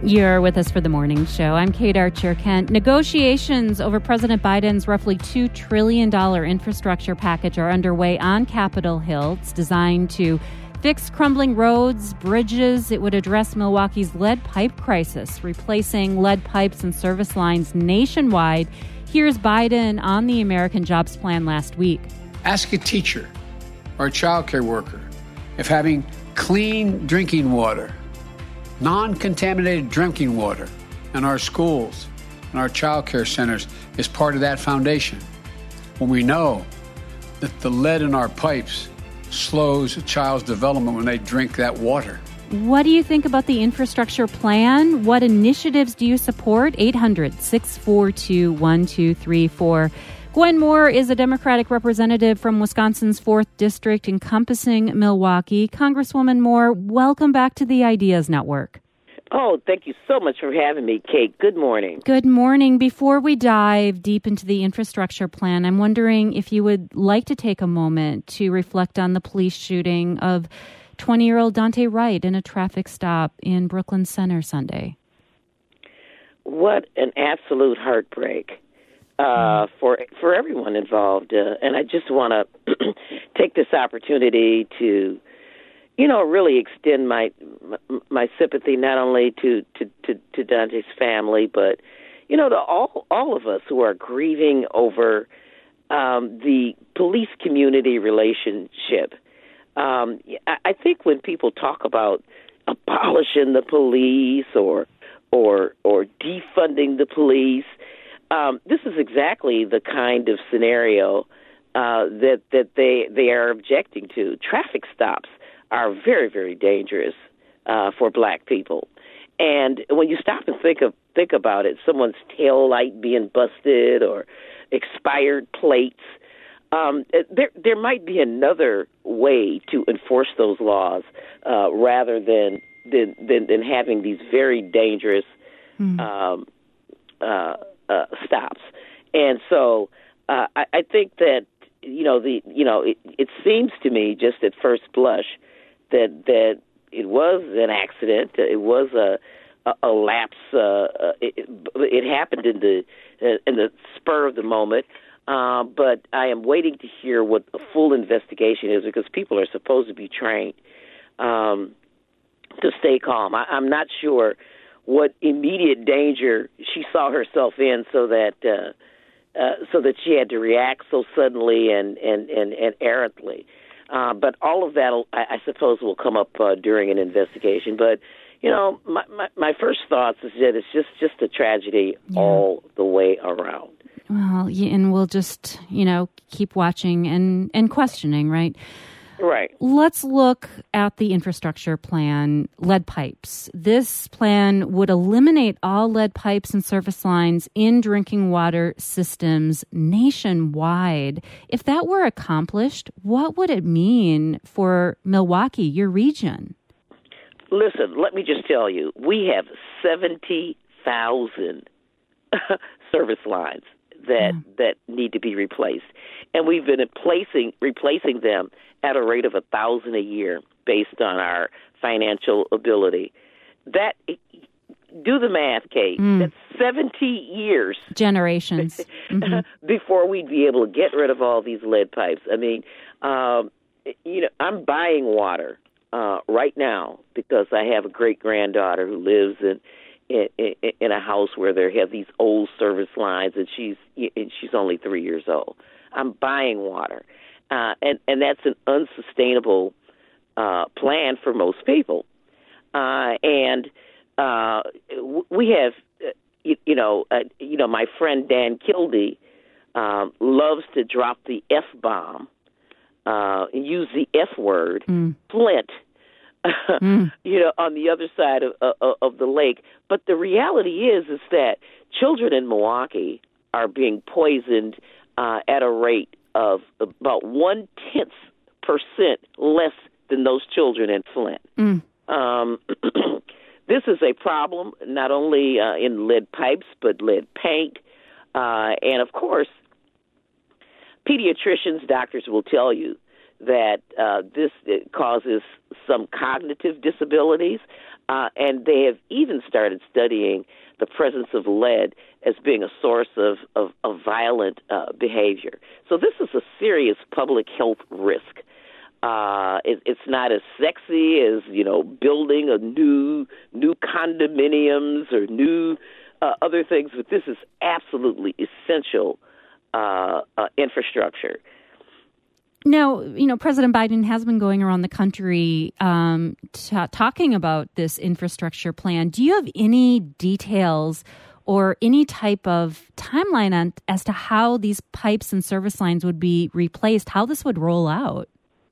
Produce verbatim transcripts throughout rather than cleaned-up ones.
You're with us for the morning show. I'm Kate Archer-Kent. Negotiations over President Biden's roughly two trillion dollars infrastructure package are underway on Capitol Hill. It's designed to fix crumbling roads, bridges. It would address Milwaukee's lead pipe crisis, replacing lead pipes and service lines nationwide. Here's Biden on the American Jobs Plan last week. Ask a teacher or a child care worker if having clean drinking water, non-contaminated drinking water in our schools and our child care centers is part of that foundation. When we know that the lead in our pipes slows a child's development when they drink that water. What do you think about the infrastructure plan? What initiatives do you support? eight hundred, six four two, one two three four. Gwen Moore is a Democratic representative from Wisconsin's fourth District encompassing Milwaukee. Congresswoman Moore, welcome back to the Ideas Network. Oh, thank you so much for having me, Kate. Good morning. Good morning. Before we dive deep into the infrastructure plan, I'm wondering if you would like to take a moment to reflect on the police shooting of twenty-year-old Dante Wright in a traffic stop in Brooklyn Center Sunday. What an absolute heartbreak. Uh, for for everyone involved. Uh, and I just want to take this opportunity to, you know, really extend my my sympathy not only to, to, to, to Dante's family, but, you know, to all, all of us who are grieving over um, the police community relationship. Um, I, I think when people talk about abolishing the police or or or defunding the police, Um, this is exactly the kind of scenario uh, that that they they are objecting to. Traffic stops are very, very dangerous uh, for black people, and when you stop and think of think about it, someone's tail light being busted or expired plates. Um, there there might be another way to enforce those laws uh, rather than than, than than having these very dangerous. Mm. Um, uh, Uh, stops. And so uh, I, I think that, you know, the you know, it, it seems to me just at first blush that that it was an accident. It was a, a, a lapse. Uh, it, it happened in the in the spur of the moment. Uh, but I am waiting to hear what a full investigation is, because people are supposed to be trained um, to stay calm. I, I'm not sure what immediate danger she saw herself in, so that uh, uh, so that she had to react so suddenly and and and, and errantly. Uh, but all of that, I, I suppose, will come up uh, during an investigation. But you know, my, my my first thoughts is that it's just just a tragedy yeah. all the way around. Well, and we'll just you know keep watching and and questioning, right? Right. Let's look at the infrastructure plan, lead pipes. This plan would eliminate all lead pipes and service lines in drinking water systems nationwide. If that were accomplished, what would it mean for Milwaukee, your region? Listen, let me just tell you, we have seventy thousand service lines that mm. that need to be replaced. And we've been replacing replacing them at a rate of a thousand a year based on our financial ability. That do the math, Kate. Mm. That's seventy years, generations mm-hmm. before we'd be able to get rid of all these lead pipes. I mean, um, you know, I'm buying water uh, right now because I have a great granddaughter who lives in. In, in, in a house where they have these old service lines, and she's and she's only three years old. I'm buying water, uh, and and that's an unsustainable uh, plan for most people. Uh, and uh, we have, uh, you, you know, uh, you know, my friend Dan Kildee um, loves to drop the F bomb, uh, and use the F word, mm. Flint. mm. You know, on the other side of, of of the lake. But the reality is, is that children in Milwaukee are being poisoned uh, at a rate of about one tenth percent less than those children in Flint. Mm. Um, this is a problem not only uh, in lead pipes, but lead paint, uh, and of course, pediatricians, doctors will tell you that uh, this it causes some cognitive disabilities, uh, and they have even started studying the presence of lead as being a source of, of, of violent uh, behavior. So this is a serious public health risk. Uh, it, it's not as sexy as, you know, building a new new condominiums or new uh, other things, but this is absolutely essential uh, uh, infrastructure. Now, you know, President Biden has been going around the country um, t- talking about this infrastructure plan. Do you have any details or any type of timeline on as to how these pipes and service lines would be replaced, how this would roll out?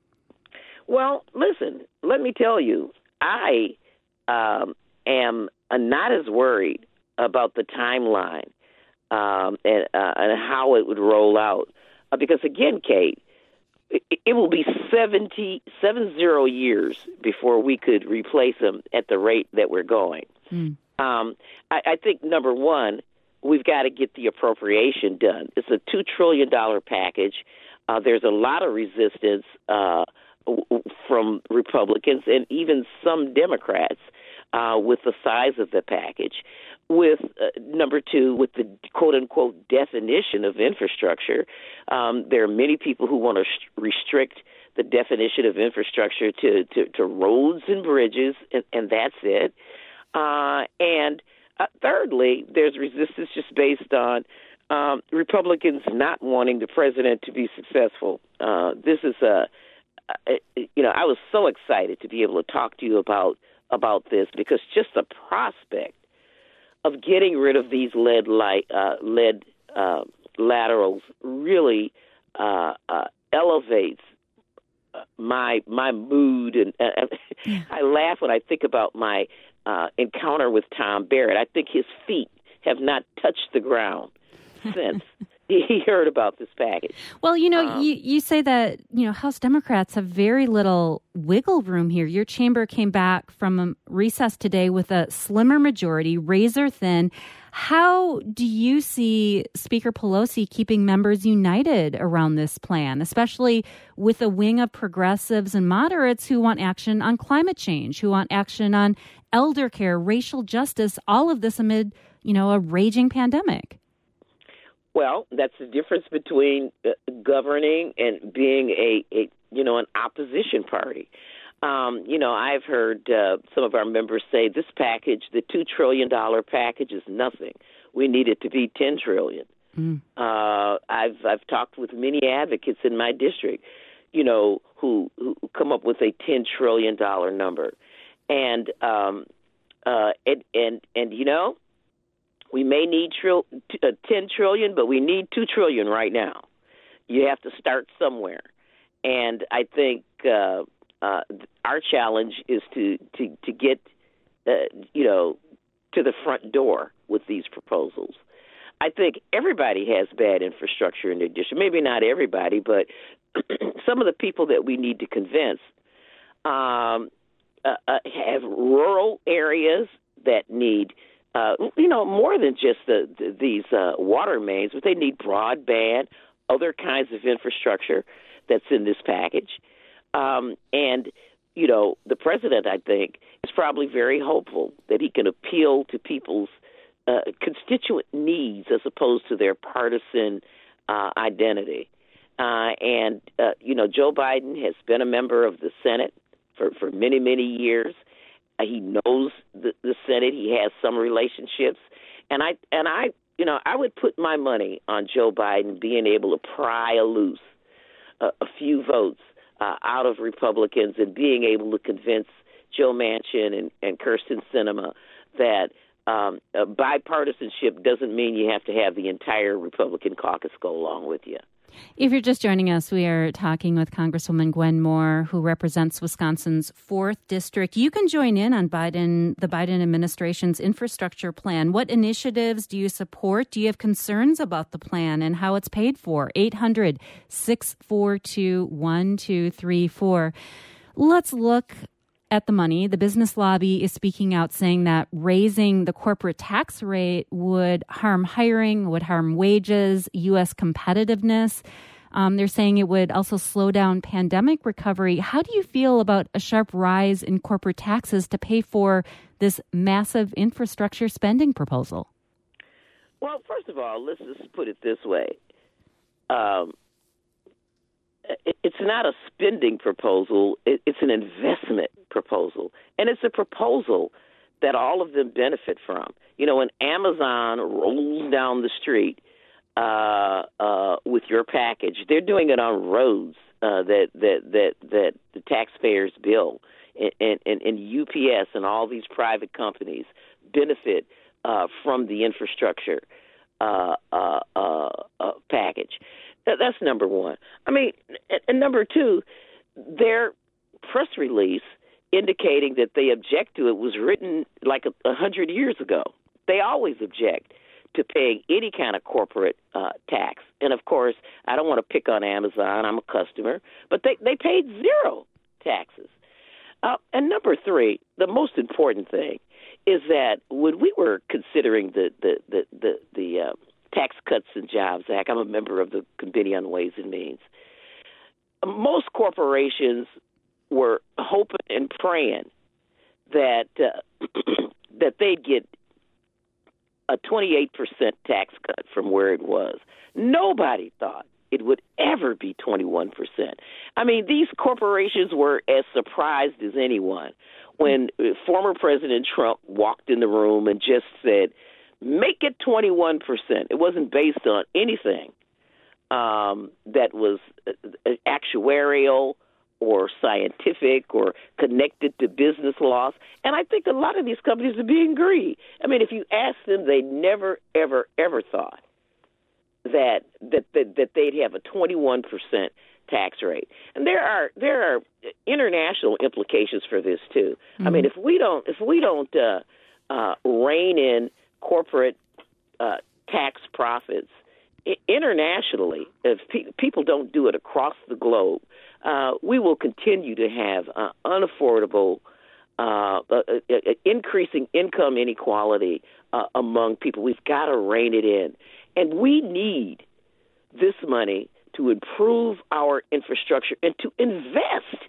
Well, listen, let me tell you, I um, am not as worried about the timeline um, and, uh, and how it would roll out. Uh, because, again, Kate, it, it will be seventy, seven zero years before we could replace them at the rate that we're going. Mm. Um, I, I think, number one, we've got to get the appropriation done. It's a two trillion dollars package. Uh, there's a lot of resistance uh, from Republicans and even some Democrats uh, with the size of the package. With, uh, number two, with the quote-unquote definition of infrastructure, um, there are many people who want to sh- restrict the definition of infrastructure to, to, to roads and bridges, and, and that's it. Uh, and uh, thirdly, there's resistance just based on um, Republicans not wanting the president to be successful. Uh, this is a, a, you know, I was so excited to be able to talk to you about about this because just the prospect of getting rid of these lead light, uh, lead uh, laterals really uh, uh, elevates my my mood, and uh, I laugh when I think about my uh, encounter with Tom Barrett. I think his feet have not touched the ground since he heard about this package. Well, you know, um, you, you say that, you know, House Democrats have very little wiggle room here. Your chamber came back from a recess today with a slimmer majority, razor thin. How do you see Speaker Pelosi keeping members united around this plan, especially with a wing of progressives and moderates who want action on climate change, who want action on elder care, racial justice, all of this amid, you know, a raging pandemic? Well, that's the difference between uh, governing and being a, a, you know, an opposition party. Um, you know, I've heard uh, some of our members say this package, the two trillion dollars package, is nothing. We need it to be ten trillion dollars. Mm. Uh, I've I've talked with many advocates in my district, you know, who, who come up with a ten trillion dollars number. And, um, uh, and, and, and, you know, we may need tril- uh, ten trillion dollars, but we need two trillion dollars right now. You have to start somewhere. And I think uh, uh, our challenge is to, to, to get, uh, you know, to the front door with these proposals. I think everybody has bad infrastructure in their district. Maybe not everybody, but some of the people that we need to convince um, uh, uh, have rural areas that need Uh, you know, more than just the, the, these uh, water mains, but they need broadband, other kinds of infrastructure that's in this package. Um, and, you know, the president, I think, is probably very hopeful that he can appeal to people's uh, constituent needs as opposed to their partisan uh, identity. Uh, and, uh, you know, Joe Biden has been a member of the Senate for, for many, many years. He knows the, the Senate. He has some relationships, and I and I, you know, I would put my money on Joe Biden being able to pry a loose a, a few votes uh, out of Republicans and being able to convince Joe Manchin and, and Kyrsten Sinema that um, uh, bipartisanship doesn't mean you have to have the entire Republican caucus go along with you. If you're just joining us, we are talking with Congresswoman Gwen Moore, who represents Wisconsin's fourth District. You can join in on Biden, the Biden administration's infrastructure plan. What initiatives do you support? Do you have concerns about the plan and how it's paid for? eight hundred, six four two, one two three four. Let's look at the money. The business lobby is speaking out, saying that raising the corporate tax rate would harm hiring, would harm wages, U S competitiveness. Um, they're saying it would also slow down pandemic recovery. How do you feel about a sharp rise in corporate taxes to pay for this massive infrastructure spending proposal? Well, first of all, let's just put it this way. Um, it's not a spending proposal. It's an investment proposal. And it's a proposal that all of them benefit from. You know, when Amazon rolls down the street uh, uh, with your package, they're doing it on roads uh, that, that, that, that the taxpayers bill. And, and, and U P S and all these private companies benefit uh, from the infrastructure uh, uh, uh, uh, package. That's number one. I mean, and number two, their press release indicating that they object to it was written like a, a hundred years ago. They always object to paying any kind of corporate uh, tax. And, of course, I don't want to pick on Amazon. I'm a customer. But they, they paid zero taxes. Uh, and number three, the most important thing is that when we were considering the, the, the, the, the uh, Tax Cuts and Jobs Act, I'm a member of the Committee on Ways and Means, most corporations were hoping and praying that uh, that they'd get a twenty-eight percent tax cut from where it was. Nobody thought it would ever be twenty-one percent. I mean, these corporations were as surprised as anyone when former President Trump walked in the room and just said, make it twenty-one percent. It wasn't based on anything um, that was actuarial or scientific or connected to business laws. And I think a lot of these companies are being greedy. I mean, if you ask them, they never, ever, ever thought that that that, that they'd have a twenty-one percent tax rate. And there are there are international implications for this too. Mm-hmm. I mean, if we don't if we don't uh, uh, rein in corporate uh, tax profits I- internationally, if pe- people don't do it across the globe, uh, we will continue to have uh, unaffordable, uh, uh, uh, increasing income inequality uh, among people. We've got to rein it in. And we need this money to improve our infrastructure and to invest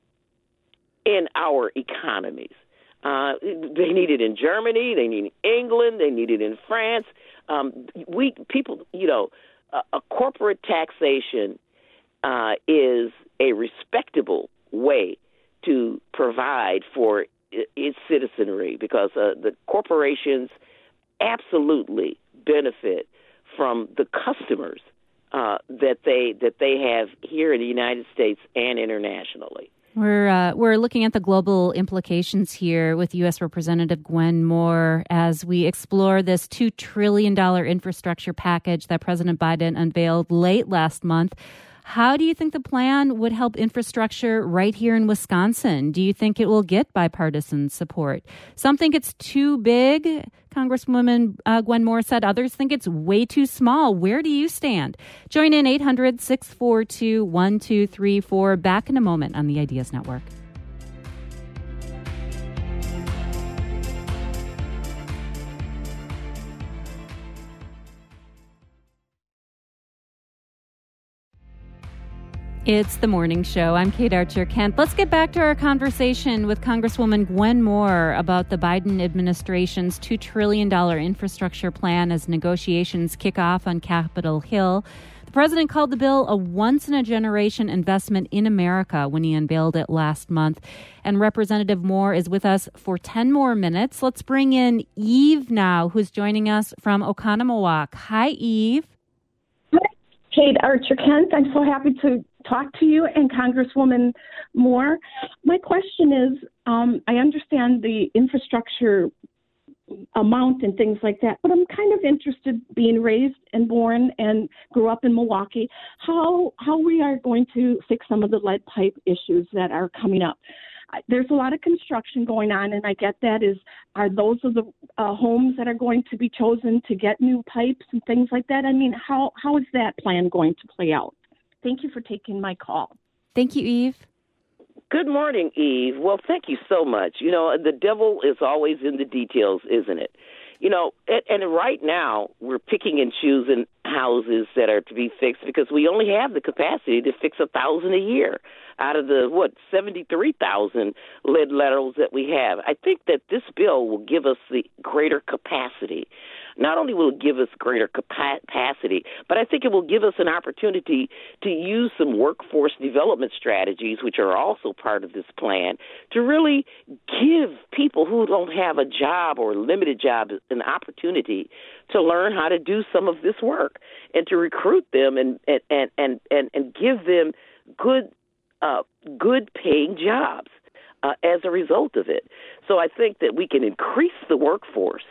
in our economies. Uh, they need it in Germany. They need it in England. They need it in France. Um, we people, you know, a, a corporate taxation uh, is a respectable way to provide for its citizenry because uh, the corporations absolutely benefit from the customers uh, that they that they have here in the United States and internationally. We're uh, we're looking at the global implications here with U S Representative Gwen Moore as we explore this two trillion dollars infrastructure package that President Biden unveiled late last month. How do you think the plan would help infrastructure right here in Wisconsin? Do you think it will get bipartisan support? Some think it's too big, Congresswoman uh, Gwen Moore said. Others think it's way too small. Where do you stand? Join in eight hundred, six four two, one two three four. Back in a moment on the Ideas Network. It's the morning show. I'm Kate Archer Kent. Let's get back to our conversation with Congresswoman Gwen Moore about the Biden administration's two trillion dollars infrastructure plan as negotiations kick off on Capitol Hill. The president called the bill a once-in-a-generation investment in America when he unveiled it last month. And Representative Moore is with us for ten more minutes. Let's bring in Eve now, who's joining us from Oconomowoc. Hi, Eve. Hi, Kate Archer Kent. I'm so happy to talk to you and Congresswoman Moore. My question is, um, I understand the infrastructure amount and things like that, but I'm kind of interested, being raised and born and grew up in Milwaukee, how how we are going to fix some of the lead pipe issues that are coming up. There's a lot of construction going on, and I get that. Is are those of the uh, homes that are going to be chosen to get new pipes and things like that? I mean, how how is that plan going to play out? Thank you for taking my call. Thank you, Eve. Good morning, Eve. Well, thank you so much. You know, the devil is always in the details, isn't it? you know, and, and right now we're picking and choosing houses that are to be fixed because we only have the capacity to fix a thousand a year out of the, what, seventy-three thousand lead laterals that we have. I think that this bill will give us the greater capacity. Not only will it give us greater capacity, but I think it will give us an opportunity to use some workforce development strategies, which are also part of this plan, to really give people who don't have a job or limited job an opportunity to learn how to do some of this work and to recruit them and and and and, and, and give them good uh, good paying jobs uh, as a result of it. So I think that we can increase the workforce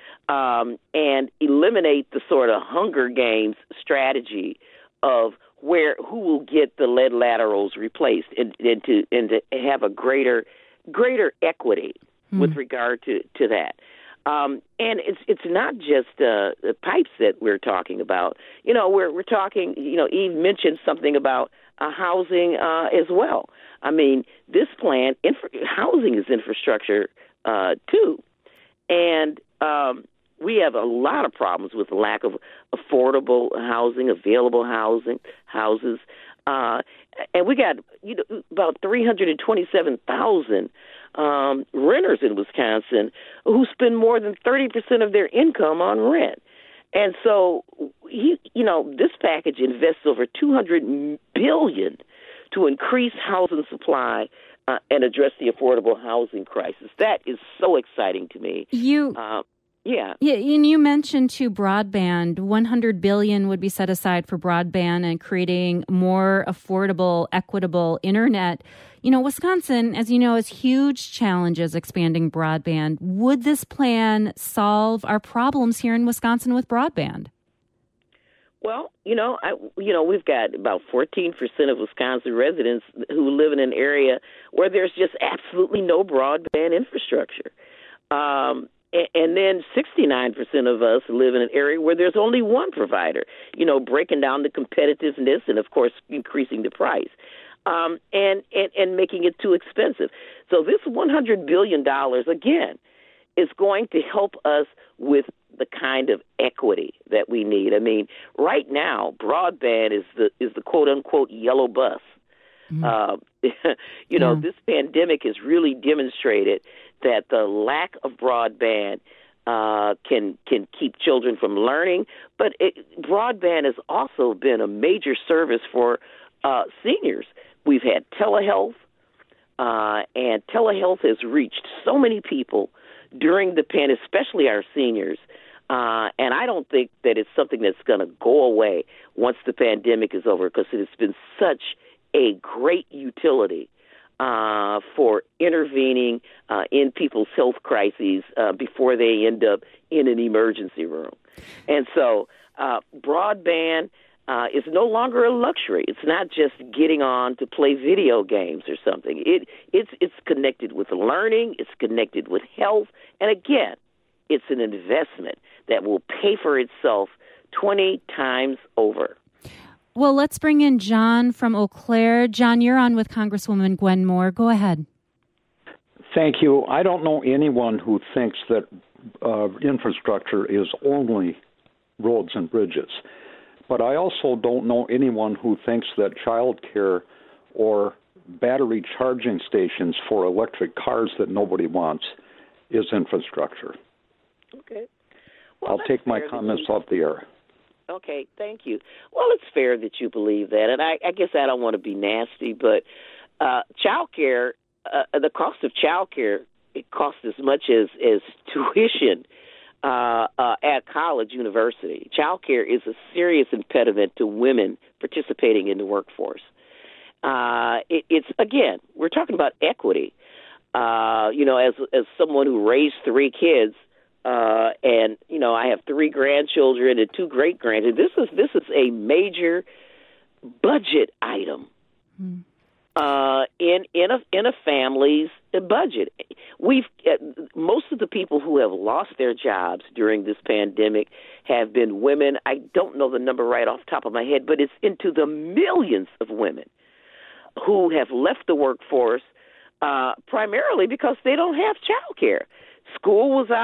Um, and eliminate the sort of Hunger Games strategy of where who will get the lead laterals replaced, and, and to and to have a greater greater equity mm. with regard to, to that. Um, and it's it's not just uh, the pipes that we're talking about. You know, we're we're talking. You know, Eve mentioned something about uh, housing uh, as well. I mean, this plan, infra- housing is infrastructure uh, too, and um, we have a lot of problems with the lack of affordable housing, available housing, houses. Uh, and we got you know, about three hundred twenty-seven thousand um, renters in Wisconsin who spend more than thirty percent of their income on rent. And so, he, you know, this package invests over two hundred billion dollars to increase housing supply uh, and address the affordable housing crisis. That is so exciting to me. You... Uh, Yeah. Yeah, and you mentioned too broadband. one hundred billion dollars would be set aside for broadband and creating more affordable, equitable internet. You know, Wisconsin, as you know, has huge challenges expanding broadband. Would this plan solve our problems here in Wisconsin with broadband? Well, you know, I, you know, we've got about fourteen percent of Wisconsin residents who live in an area where there's just absolutely no broadband infrastructure. Um And then sixty-nine percent of us live in an area where there's only one provider, you know, breaking down the competitiveness and, of course, increasing the price um, and, and, and making it too expensive. So this one hundred billion dollars, again, is going to help us with the kind of equity that we need. I mean, right now, broadband is the, is the quote-unquote yellow bus. Mm-hmm. Uh, you know, yeah. This pandemic has really demonstrated that the lack of broadband uh, can can keep children from learning, but it, broadband has also been a major service for uh, seniors. We've had telehealth, uh, and telehealth has reached so many people during the pandemic, especially our seniors. Uh, and I don't think that it's something that's going to go away once the pandemic is over, because it has been such a great utility uh, for intervening uh, in people's health crises uh, before they end up in an emergency room. And so uh, broadband uh, is no longer a luxury. It's not just getting on to play video games or something. It it's it's connected with learning. It's connected with health. And again, it's an investment that will pay for itself twenty times over. Well, let's bring in John from Eau Claire. John, you're on with Congresswoman Gwen Moore. Go ahead. Thank you. I don't know anyone who thinks that uh, infrastructure is only roads and bridges. But I also don't know anyone who thinks that child care or battery charging stations for electric cars that nobody wants is infrastructure. Okay. Well, I'll take my comments off the air. Okay, thank you. Well, it's fair that you believe that, and I, I guess I don't want to be nasty, but uh, child care, uh, the cost of child care, it costs as much as, as tuition uh, uh, at college, university. Child care is a serious impediment to women participating in the workforce. Uh, it, it's, again, we're talking about equity. Uh, you know, as as someone who raised three kids, Uh, and, you know, I have three grandchildren and two great-grandchildren. This is this is a major budget item mm. uh, in in a in a family's budget. We've uh, most of the people who have lost their jobs during this pandemic have been women. I don't know the number right off the top of my head, but it's into the millions of women who have left the workforce uh, primarily because they don't have child care. School was out.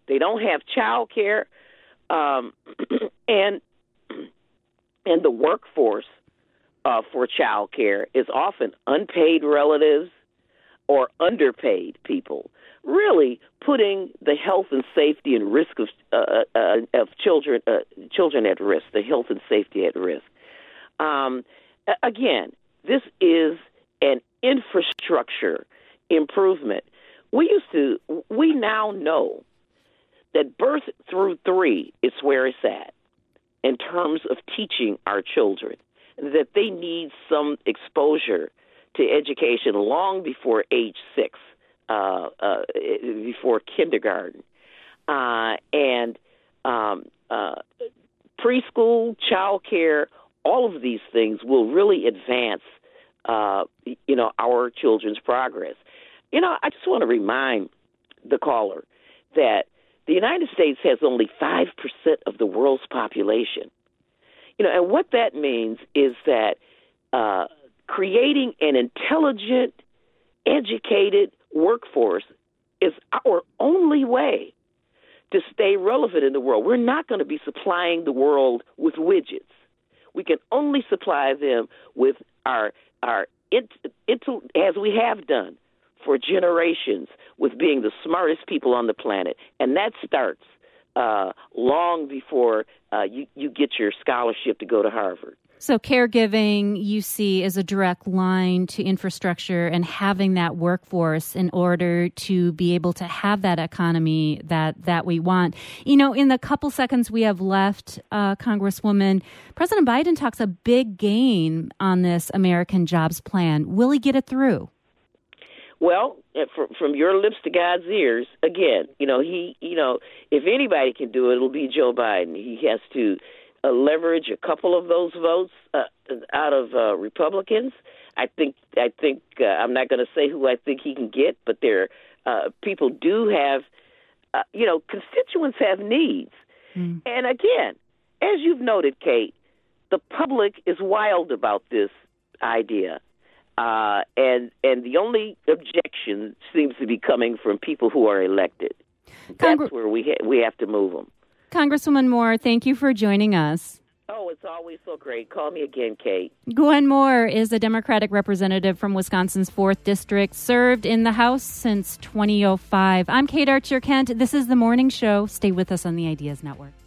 They don't have child care, um, and and the workforce uh, for child care is often unpaid relatives or underpaid people, really putting the health and safety and risk of uh, uh, of children uh, children at risk, the health and safety at risk. Um, again, this is an infrastructure improvement. We used to, we now know that birth through three is where it's at in terms of teaching our children, that they need some exposure to education long before age six, uh, uh, before kindergarten. Uh, and um, uh, preschool, child care, all of these things will really advance, uh, you know, our children's progress. You know, I just want to remind the caller that the United States has only five percent of the world's population. You know, and what that means is that uh, creating an intelligent, educated workforce is our only way to stay relevant in the world. We're not going to be supplying the world with widgets. We can only supply them with our our it, it, as we have done for generations, with being the smartest people on the planet, and that starts uh, long before uh, you you get your scholarship to go to Harvard. So caregiving, you see, is a direct line to infrastructure and having that workforce in order to be able to have that economy that, that we want. You know, in the couple seconds we have left, uh, Congresswoman, President Biden talks a big gain on this American Jobs Plan. Will he get it through? Well, from your lips to God's ears, again, you know, he, you know, if anybody can do it, it'll be Joe Biden. He has to Uh, leverage a couple of those votes uh, out of uh, Republicans. I think I think uh, I'm not going to say who I think he can get, but there uh, people do have, uh, you know, constituents have needs. Mm. And again, as you've noted, Kate, the public is wild about this idea, uh, and and the only objection seems to be coming from people who are elected. That's Congre- where we ha- we have to move them. Congresswoman Moore, thank you for joining us. Oh, it's always so great. Call me again, Kate. Gwen Moore is a Democratic representative from Wisconsin's fourth District, served in the House since twenty oh five. I'm Kate Archer Kent. This is The Morning Show. Stay with us on the Ideas Network.